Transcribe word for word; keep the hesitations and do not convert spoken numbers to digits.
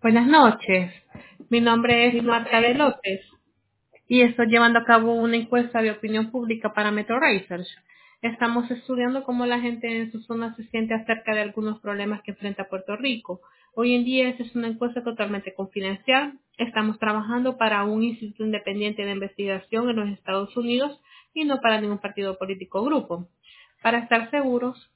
Buenas noches, mi nombre es Marta de López y estoy llevando a cabo una encuesta de opinión pública para Metro Research. Estamos estudiando cómo la gente en su zona se siente acerca de algunos problemas que enfrenta Puerto Rico. Hoy en día esta es una encuesta totalmente confidencial. Estamos trabajando para un instituto independiente de investigación en los Estados Unidos y no para ningún partido político o grupo. Para estar seguros,